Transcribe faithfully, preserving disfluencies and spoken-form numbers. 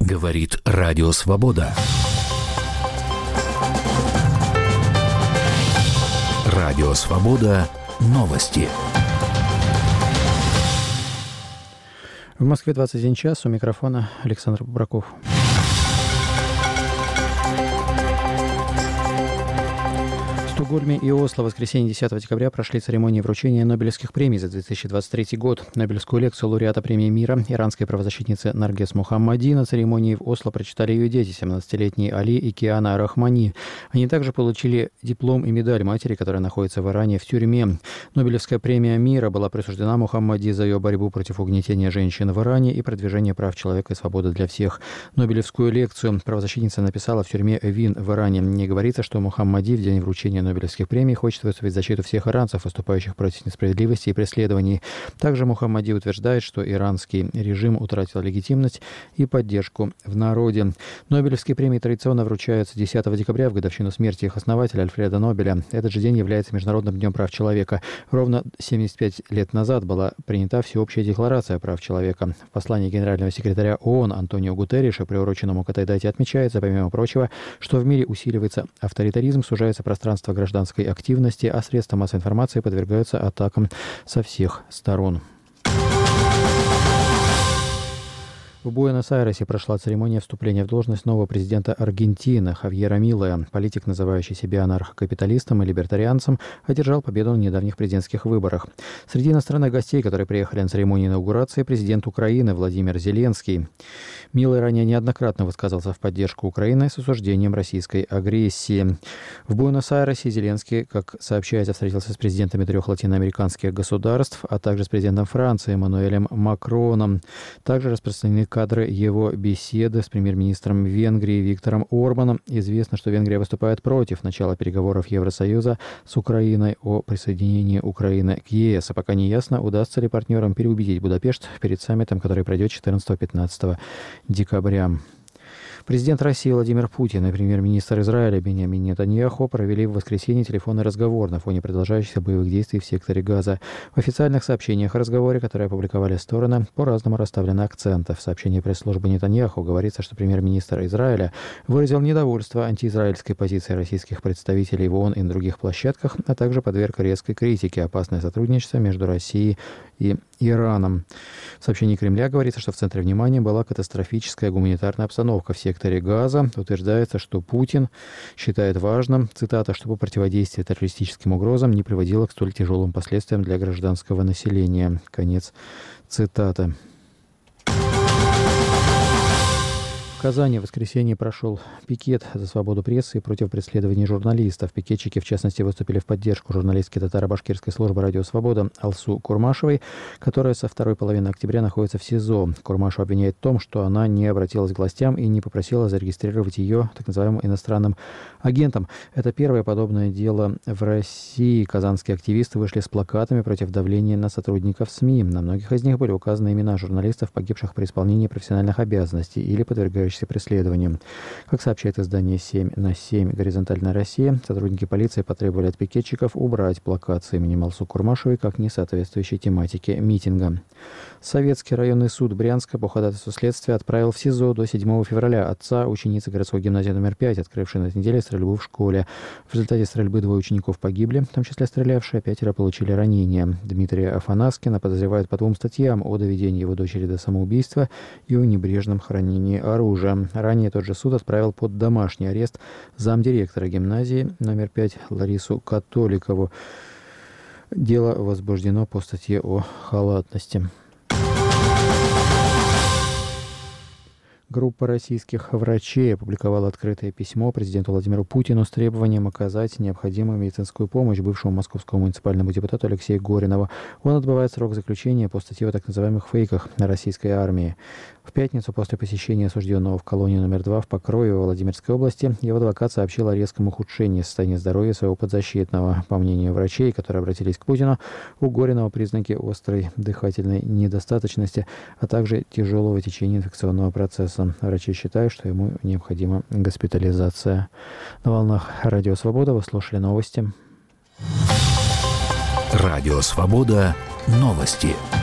Говорит Радио Свобода. Радио Свобода. Новости. В Москве двадцать один час. У микрофона Александр Бобраков. В Стокгольме и Осло в воскресенье десятого декабря прошли церемонии вручения Нобелевских премий за две тысячи двадцать третий год. Нобелевскую лекцию лауреата премии мира, иранской правозащитницы Наргиз Мохаммади, на церемонии в Осло прочитали ее дети, семнадцатилетние Али и Киана Рахмани. Они также получили диплом и медаль матери, которая находится в Иране в тюрьме. Нобелевская премия мира была присуждена Мохаммади за ее борьбу против угнетения женщин в Иране и продвижение прав человека и свободы для всех. Нобелевскую лекцию правозащитница написала в тюрьме Эвин в Иране. Не говорится, что Мохаммади в день вручения Нобелевских премий хочет выступить в защиту всех иранцев, выступающих против несправедливости и преследований. Также Мохаммади утверждает, что иранский режим утратил легитимность и поддержку в народе. Нобелевские премии традиционно вручаются десятого декабря в годовщину смерти их основателя Альфреда Нобеля. Этот же день является Международным днем прав человека. Ровно семьдесят пять лет назад была принята Всеобщая декларация прав человека. В послании генерального секретаря ООН Антонио Гутерриша, приуроченному к этой дате, отмечается, помимо прочего, что в мире усиливается авторитаризм, сужается пространство гражданской активности, а средства массовой информации подвергаются атакам со всех сторон. В Буэнос-Айресе прошла церемония вступления в должность нового президента Аргентины Хавьера Милея. Политик, называющий себя анархокапиталистом и либертарианцем, одержал победу на недавних президентских выборах. Среди иностранных гостей, которые приехали на церемонию инаугурации, президент Украины Владимир Зеленский. Милей ранее неоднократно высказался в поддержку Украины с осуждением российской агрессии. В Буэнос-Айресе Зеленский, как сообщается, встретился с президентами трех латиноамериканских государств, а также с президентом Франции Эммануэлем Макроном. Также распространены кадры его беседы с премьер-министром Венгрии Виктором Орбаном. Известно, что Венгрия выступает против начала переговоров Евросоюза с Украиной о присоединении Украины к ЕС. А пока не ясно, удастся ли партнерам переубедить Будапешт перед саммитом, который пройдет четырнадцатого-пятнадцатого декабря. Президент России Владимир Путин и премьер-министр Израиля Биньямин Нетаньяху провели в воскресенье телефонный разговор на фоне продолжающихся боевых действий в секторе Газа. В официальных сообщениях о разговоре, которые опубликовали стороны, по-разному расставлены акценты. В сообщении пресс-службы Нетаньяху говорится, что премьер-министр Израиля выразил недовольство антиизраильской позиции российских представителей в ООН и на других площадках, а также подверг резкой критике опасное сотрудничество между Россией и Ираном. В сообщении Кремля говорится, что в центре внимания была катастрофическая гуманитарная обстановка в секторе Газа. Утверждается, что Путин считает важным, цитата, чтобы противодействие террористическим угрозам не приводило к столь тяжелым последствиям для гражданского населения. Конец цитаты. В Казани в воскресенье прошел пикет за свободу прессы и против преследований журналистов. Пикетчики, в частности, выступили в поддержку журналистки татаро-башкирской службы «Радио Свобода» Алсу Курмашевой, которая со второй половины октября находится в СИЗО. Курмашева обвиняет в том, что она не обратилась к властям и не попросила зарегистрировать ее так называемым иностранным агентом. Это первое подобное дело в России. Казанские активисты вышли с плакатами против давления на сотрудников СМИ. На многих из них были указаны имена журналистов, погибших при исполнении профессиональных обязанностей или подвергающихся преследованием. Как сообщает издание семь на семь «Горизонтальная Россия», сотрудники полиции потребовали от пикетчиков убрать плакат с именем Алсу Курмашевой как не соответствующей тематике митинга. Советский районный суд Брянска по ходатайству следствия отправил в СИЗО до седьмого февраля отца ученицы городской гимназии номер пять, открывшей на этой неделе стрельбу в школе. В результате стрельбы двое учеников погибли, в том числе стрелявшие, пятеро получили ранения. Дмитрия Афанаскина подозревают по двум статьям о доведении его дочери до самоубийства и о небрежном хранении оружия. Ранее тот же суд отправил под домашний арест замдиректора гимназии номер пять Ларису Католикову. Дело возбуждено по статье о халатности. Группа российских врачей опубликовала открытое письмо президенту Владимиру Путину с требованием оказать необходимую медицинскую помощь бывшему московскому муниципальному депутату Алексею Горинову. Он отбывает срок заключения по статье о так называемых фейках на российской армии. В пятницу после посещения осужденного в колонии номер два в Покрове Владимирской области его адвокат сообщил о резком ухудшении состояния здоровья своего подзащитного. По мнению врачей, которые обратились к Путину, у Горинова признаки острой дыхательной недостаточности, а также тяжелого течения инфекционного процесса. Врачи считают, что ему необходима госпитализация. На волнах Радио Свобода вы слушали новости. Радио Свобода. Новости.